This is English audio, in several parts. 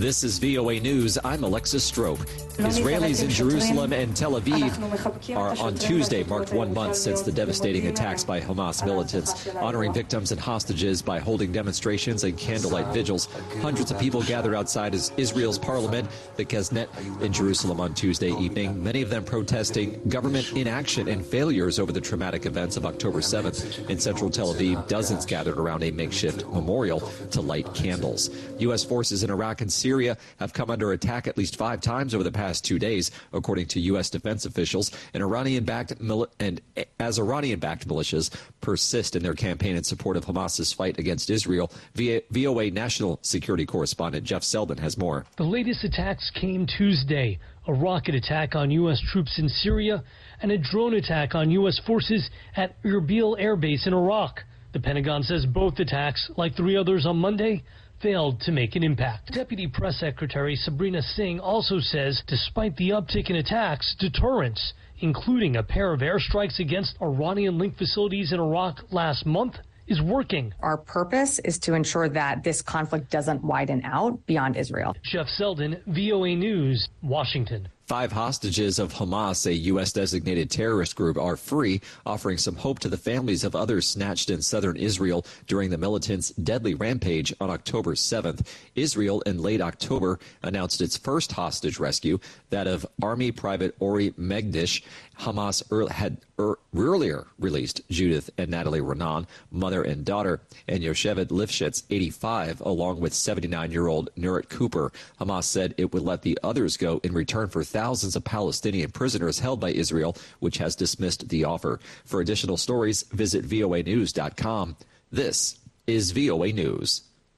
This is VOA News. I'm Alexis Strope. Israelis in Jerusalem and Tel Aviv are on Tuesday marked 1 month since the devastating attacks by Hamas militants, honoring victims and hostages by holding demonstrations and candlelight vigils. Hundreds of people gathered outside Israel's parliament, the Knesset, in Jerusalem on Tuesday evening, many of them protesting government inaction and failures over the traumatic events of October 7th. In central Tel Aviv, dozens gathered around a makeshift memorial to light candles. U.S. forces in Iraq and Syria have come under attack at least 5 times over the past 2 days, according to U.S. defense officials. As Iranian-backed militias persist in their campaign in support of Hamas's fight against Israel, VOA national security correspondent Jeff Selden has more. The latest attacks came Tuesday: a rocket attack on U.S. troops in Syria and a drone attack on U.S. forces at Erbil Air Base in Iraq. The Pentagon says both attacks, like 3 others on Monday, failed to make an impact. Deputy Press Secretary Sabrina Singh also says despite the uptick in attacks, deterrence, including a pair of airstrikes against Iranian-linked facilities in Iraq last month, is working. Our purpose is to ensure that this conflict doesn't widen out beyond Israel. Jeff Selden, VOA News, Washington. 5 hostages of Hamas, a U.S.-designated terrorist group, are free, offering some hope to the families of others snatched in southern Israel during the militants' deadly rampage on October 7th. Israel, in late October, announced its first hostage rescue, that of Army Private Ori Megdish. Hamas had earlier released Judith and Natalie Renan, mother and daughter, and Yocheved Lifshitz, 85, along with 79-year-old Nurit Cooper. Hamas said it would let the others go in return for thousands of Palestinian prisoners held by Israel, which has dismissed the offer. For additional stories, visit voanews.com. This is VOA News.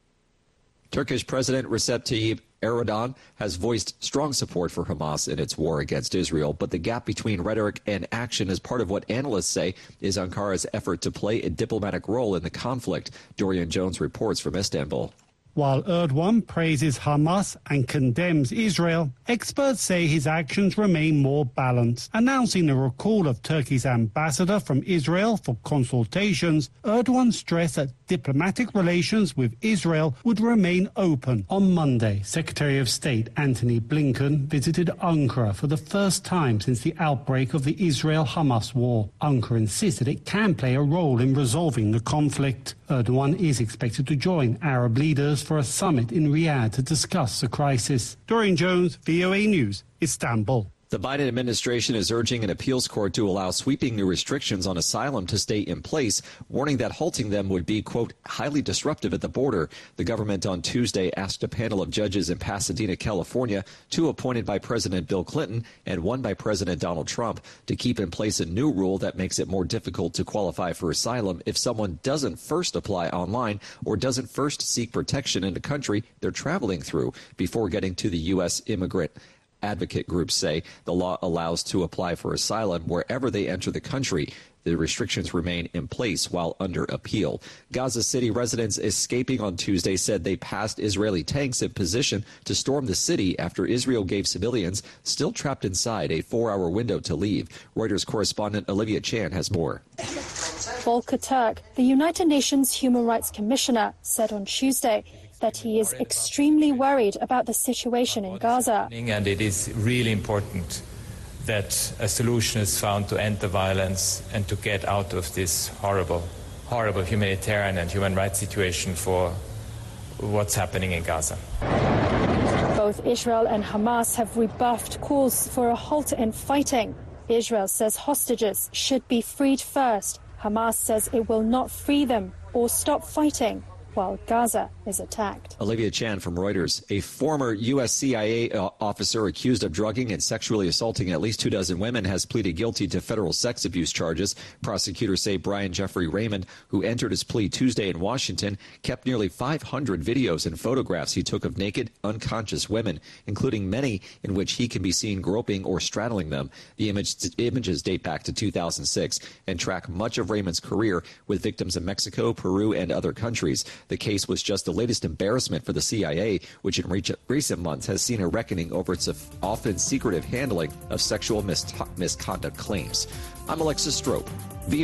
Turkish President Recep Tayyip Erdogan has voiced strong support for Hamas in its war against Israel, but the gap between rhetoric and action is part of what analysts say is Ankara's effort to play a diplomatic role in the conflict. Dorian Jones reports from Istanbul. While Erdogan praises Hamas and condemns Israel, experts say his actions remain more balanced. Announcing the recall of Turkey's ambassador from Israel for consultations, Erdogan stressed that diplomatic relations with Israel would remain open. On Monday, Secretary of State Antony Blinken visited Ankara for the first time since the outbreak of the Israel-Hamas war. Ankara insisted it can play a role in resolving the conflict. Erdogan is expected to join Arab leaders for a summit in Riyadh to discuss the crisis. Dorian Jones, VOA News, Istanbul. The Biden administration is urging an appeals court to allow sweeping new restrictions on asylum to stay in place, warning that halting them would be, quote, highly disruptive at the border. The government on Tuesday asked a panel of judges in Pasadena, California, 2 appointed by President Bill Clinton and 1 by President Donald Trump, to keep in place a new rule that makes it more difficult to qualify for asylum if someone doesn't first apply online or doesn't first seek protection in the country they're traveling through before getting to the U.S. Immigrant advocate groups say the law allows to apply for asylum wherever they enter the country. The restrictions remain in place while under appeal. Gaza City residents escaping on Tuesday said they passed Israeli tanks in position to storm the city after Israel gave civilians still trapped inside a 4-hour window to leave. Reuters correspondent Olivia Chan has more. Volker Turk, the United Nations Human Rights Commissioner, said on Tuesday that he is extremely worried about the situation in Gaza. And it is really important that a solution is found to end the violence and to get out of this horrible humanitarian and human rights situation for what's happening in Gaza. Both Israel and Hamas have rebuffed calls for a halt in fighting. Israel says hostages should be freed first. Hamas says it will not free them or stop fighting while Gaza is attacked. Olivia Chan from Reuters. A former U.S. CIA officer accused of drugging and sexually assaulting at least 24 women has pleaded guilty to federal sex abuse charges. Prosecutors say Brian Jeffrey Raymond, who entered his plea Tuesday in Washington, kept nearly 500 videos and photographs he took of naked, unconscious women, including many in which he can be seen groping or straddling them. The images date back to 2006 and track much of Raymond's career with victims in Mexico, Peru, and other countries. The case was just the latest embarrassment for the CIA, which in recent months has seen a reckoning over its often secretive handling of sexual misconduct claims. I'm Alexis Strope.